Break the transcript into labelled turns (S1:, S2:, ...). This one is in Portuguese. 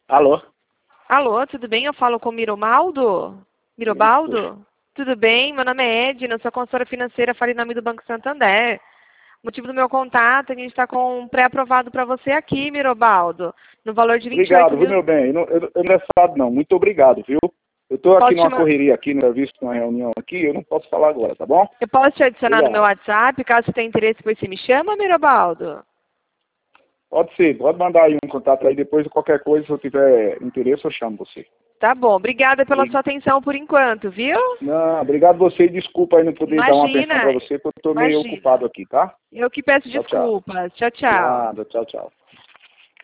S1: Alô?
S2: Alô, tudo bem? Eu falo com o Mirobaldo? Mirobaldo? Tudo bem? Meu nome é Edna, sou consultora financeira, falo em nome do Banco Santander. Motivo do meu contato, a gente está com um pré-aprovado para você aqui, Mirobaldo, no valor de 28
S1: Obrigado, viu,
S2: mil.
S1: meu bem? Eu não é sábado, não. Muito obrigado, viu? Eu estou aqui
S2: Posso te
S1: numa
S2: ma-
S1: correria, aqui no serviço, numa reunião aqui, eu não posso falar agora, tá bom?
S2: Eu posso te adicionar no meu
S1: Obrigado.
S2: WhatsApp, caso você tenha interesse, depois você me chama, Mirobaldo?
S1: Pode ser, pode mandar aí um contato aí, depois de qualquer coisa, se eu tiver interesse, eu chamo você.
S2: Tá bom, obrigada pela
S1: Obri-
S2: sua atenção por enquanto, viu?
S1: Não, obrigado você e desculpa aí não poder dar uma atenção
S2: Imagina,
S1: para você, porque eu estou meio
S2: imagina.
S1: ocupado aqui, tá?
S2: Eu que peço
S1: Tchau, tchau.
S2: desculpas. Tchau, tchau.
S1: Nada, tchau, tchau.